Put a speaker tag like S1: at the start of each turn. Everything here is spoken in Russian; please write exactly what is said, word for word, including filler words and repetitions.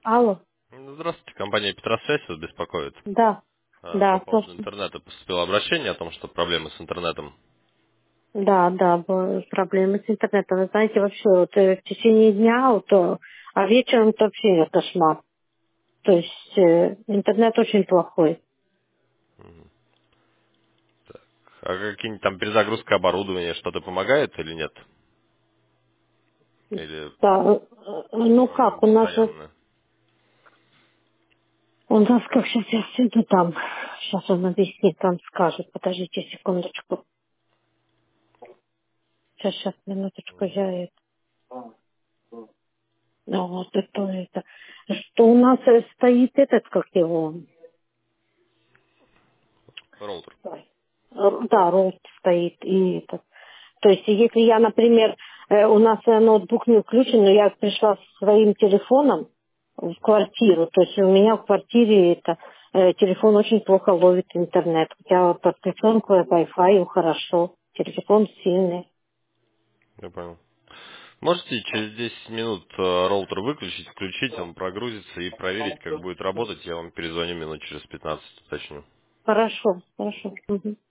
S1: Алло,
S2: Ну, здравствуйте, компания Петросвязь вас беспокоит.
S1: да,
S2: А, По
S1: да,
S2: поводу
S1: слушай.
S2: интернета поступило обращение о том, что проблемы с интернетом.
S1: Да, да, бо- проблемы с интернетом. Вы знаете, вообще, вот э, в течение дня, вот, э, а вечером это вообще кошмар. То есть э, интернет очень плохой.
S2: А какие-нибудь там перезагрузка оборудования, что-то помогает или нет? Или
S1: Да, э, э, ну
S2: проблемы
S1: как, у нас, э,
S2: постоянные?
S1: у нас как сейчас я сиду там, сейчас он объяснит, он скажет, подождите секундочку. Сейчас, сейчас, минуточку, я это, ну вот это, это, что у нас э, стоит этот, как его,
S2: Роутер.
S1: ой, э, да, роут стоит и этот. То есть, если я, например, э, у нас э, ноутбук не включен, но я пришла со своим телефоном в квартиру, то есть у меня в квартире это э, телефон очень плохо ловит интернет. Я подключен к Wi-Fi хорошо, телефон сильный.
S2: Я понял. Можете через десять минут э, роутер выключить, включить, он прогрузится и проверить, как будет работать. Я вам перезвоню минут через пятнадцать, уточню.
S1: Хорошо, хорошо. Мгм.